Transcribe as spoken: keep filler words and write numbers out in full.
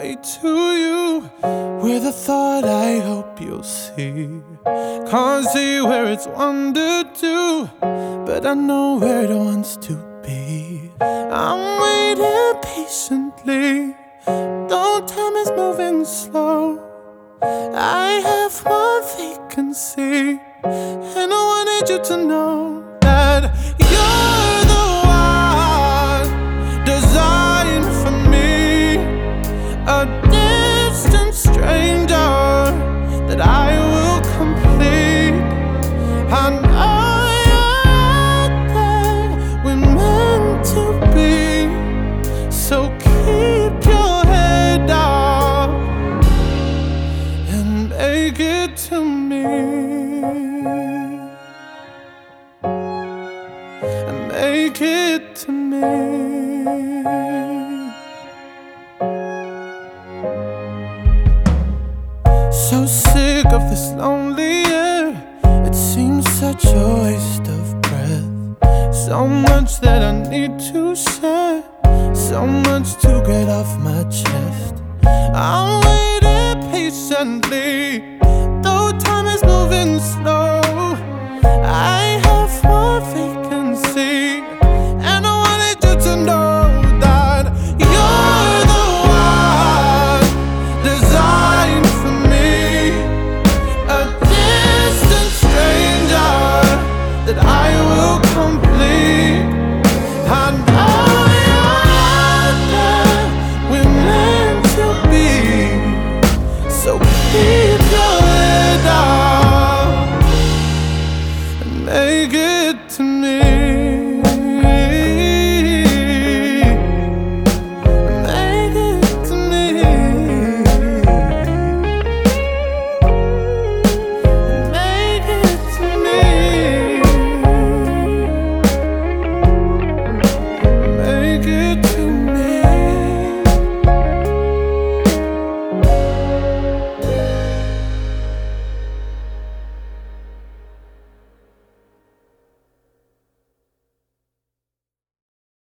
way to you with a thought I hope you'll see. Can't see where it's wandered to, but I know where it wants to be. I'm waiting patiently, though time is moving slow. I have one vacancy, and I wanted you to know that you're the one designed for me, a distant stranger that I will complete. I know you're there, we're meant to be, so keep your head up and make it to me, and make it to me. So sick of this lonely air, it seems such a waste of breath. So much that I need to share, so much to get off my chest. I'm waiting patiently,